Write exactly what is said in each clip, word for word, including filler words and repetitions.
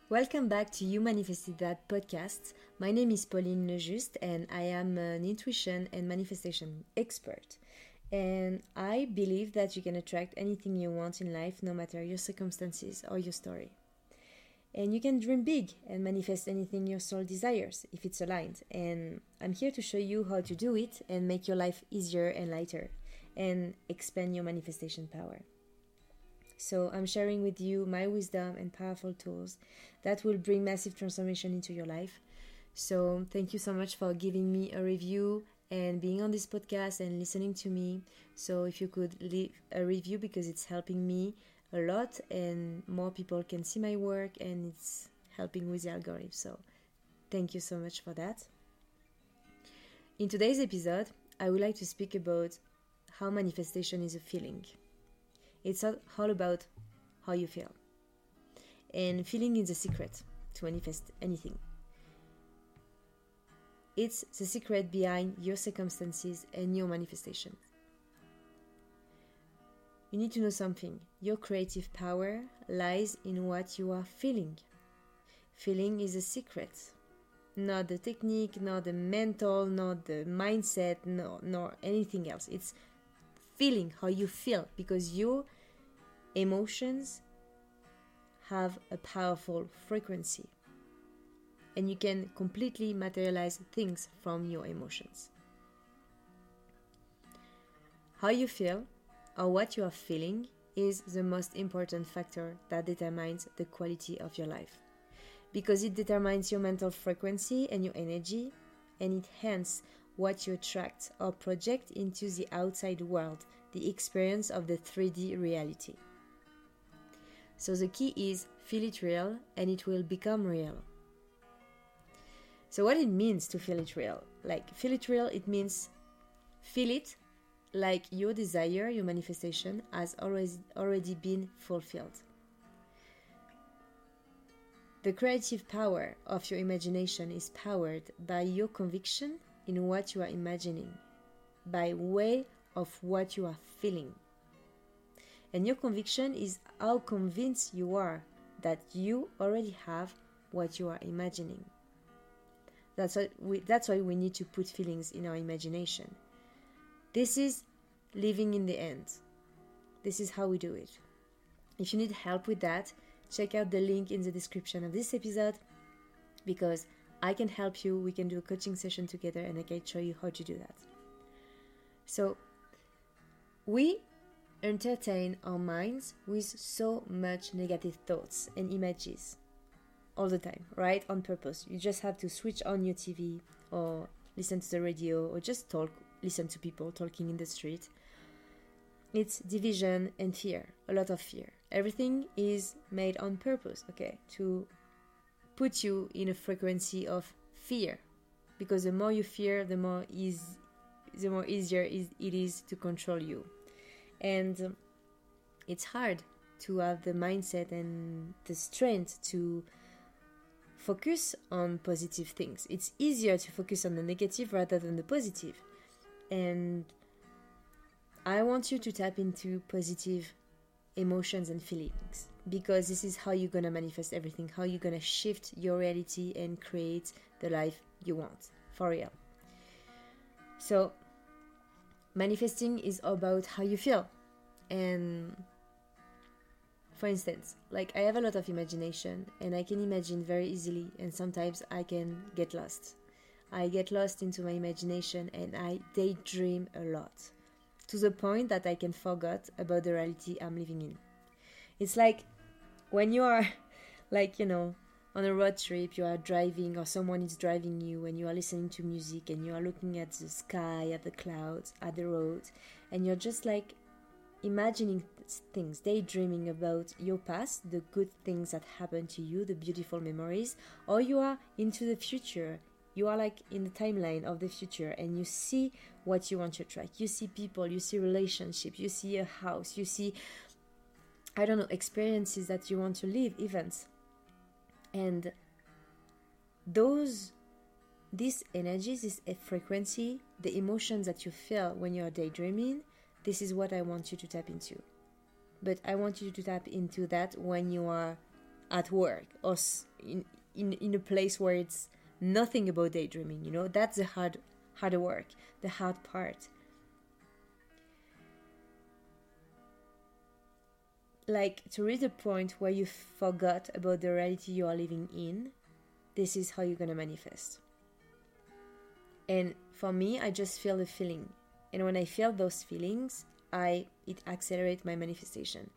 Welcome back to You Manifested That podcast. My name is Pauline Lejuste and I am an intuition and manifestation expert. And I believe that you can attract anything you want in life, no matter your circumstances or your story. And you can dream big and manifest anything your soul desires if it's aligned. And I'm here to show you how to do it and make your life easier and lighter and expand your manifestation power. So I'm sharing with you my wisdom and powerful tools that will bring massive transformation into your life. So thank you so much for giving me a review and being on this podcast and listening to me. So if you could leave a review, because it's helping me a lot and more people can see my work and it's helping with the algorithm. So thank you so much for that. In today's episode, I would like to speak about how manifestation is a feeling. It's all about how you feel. And feeling is the secret to manifest anything. It's the secret behind your circumstances and your manifestation. You need to know something. Your creative power lies in what you are feeling. Feeling is a secret. Not the technique, not the mental, not the mindset, no, nor anything else. It's feeling how you feel, because your emotions have a powerful frequency and you can completely materialize things from your emotions. How you feel or what you are feeling is the most important factor that determines the quality of your life, because it determines your mental frequency and your energy, and it hence what you attract or project into the outside world, the experience of the three D reality. So the key is feel it real and it will become real. So what it means to feel it real? Like feel it real, it means feel it like your desire, your manifestation has always already been fulfilled. The creative power of your imagination is powered by your conviction in what you are imagining, by way of what you are feeling. And your conviction is how convinced you are that you already have what you are imagining. That's why we, that's why we need to put feelings in our imagination. This is living in the end. This is how we do it. If you need help with that, check out the link in the description of this episode, because I can help you. We can do a coaching session together and I can show you how to do that. So we entertain our minds with so much negative thoughts and images all the time, right? On purpose. You just have to switch on your T V or listen to the radio or just talk, listen to people talking in the street. It's division and fear, a lot of fear. Everything is made on purpose, okay, to put you in a frequency of fear, because the more you fear, the more is the more easier is, it is to control you. And um, it's hard to have the mindset and the strength to focus on positive things. It's easier to focus on the negative rather than the positive. And I want you to tap into positive emotions and feelings, because this is how you're going to manifest everything, how you're going to shift your reality and create the life you want, for real. So manifesting is about how you feel. And for instance, like I have a lot of imagination and I can imagine very easily, and sometimes I can get lost. I get lost into my imagination and I daydream a lot, to the point that I can forget about the reality I'm living in. It's like when you are like, you know, on a road trip, you are driving or someone is driving you and you are listening to music and you are looking at the sky, at the clouds, at the road, and you're just like imagining things, daydreaming about your past, the good things that happened to you, the beautiful memories, or you are into the future. You are like in the timeline of the future and you see what you want to attract. You see people, you see relationships, you see a house, you see, I don't know, experiences that you want to live, events. And those, these energies, this frequency, the emotions that you feel when you're daydreaming, this is what I want you to tap into. But I want you to tap into that when you are at work or in, in, in a place where it's nothing about daydreaming, you know? That's the hard, harder work, the hard part. Like, to reach the point where you forgot about the reality you are living in, this is how you're gonna manifest. And for me, I just feel the feeling. And when I feel those feelings, I it accelerates my manifestation.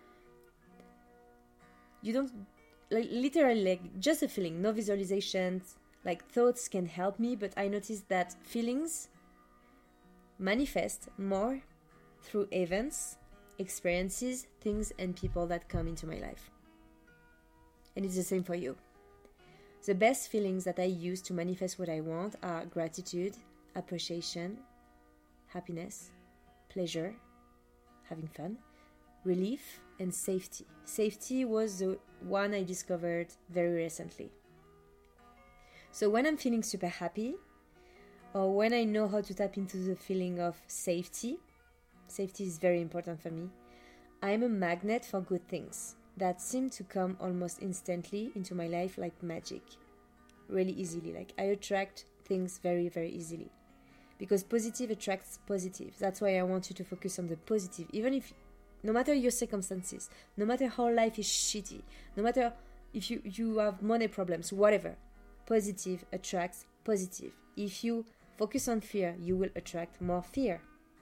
You don't, like, literally, like, just a feeling, no visualizations. Like, thoughts can help me, but I noticed that feelings manifest more through events, experiences, things, and people that come into my life. And it's the same for you. The best feelings that I use to manifest what I want are gratitude, appreciation, happiness, pleasure, having fun, relief, and safety. Safety was the one I discovered very recently. So when I'm feeling super happy, or when I know how to tap into the feeling of safety, safety is very important for me, I'm a magnet for good things that seem to come almost instantly into my life like magic. Really easily. Like, I attract things very, very easily. Because positive attracts positive. That's why I want you to focus on the positive. Even if, no matter your circumstances, no matter how life is shitty, no matter if you, you have money problems, whatever, positive attracts positive. If you focus on fear, you will attract more fear.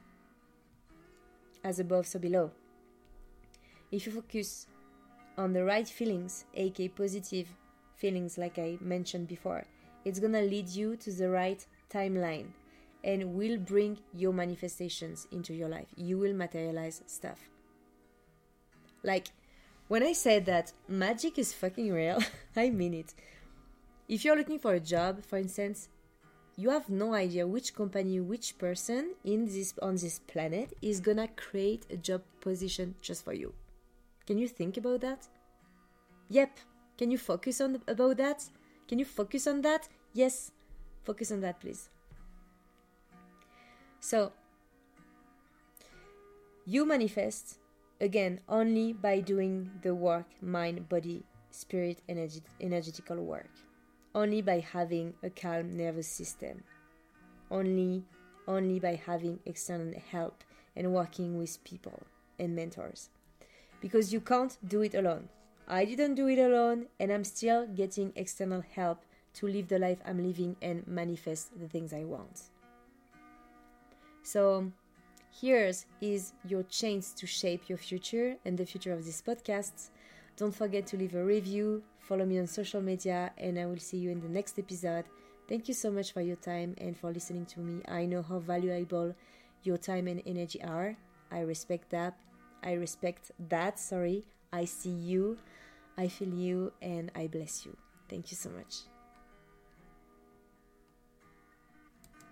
As above, so below. If you focus on the right feelings, aka positive feelings like I mentioned before, it's gonna lead you to the right timeline and will bring your manifestations into your life. You will materialize stuff. Like, when I said that magic is fucking real, I mean it. If you're looking for a job, for instance, you have no idea which company, which person in this on this planet is gonna create a job position just for you. Can you think about that? Yep. Can you focus on about that? Can you focus on that? Yes. Focus on that, please. So, you manifest, again, only by doing the work, mind, body, spirit, energy, energetical work. Only by having a calm nervous system. Only, only by having external help and working with people and mentors. Because you can't do it alone. I didn't do it alone, and I'm still getting external help to live the life I'm living and manifest the things I want. So, here's is your chance to shape your future and the future of this podcast. Don't forget to leave a review, follow me on social media, and I will see you in the next episode. Thank you so much for your time and for listening to me. I know how valuable your time and energy are. I respect that. I respect that, sorry. I see you, I feel you, and I bless you. Thank you so much.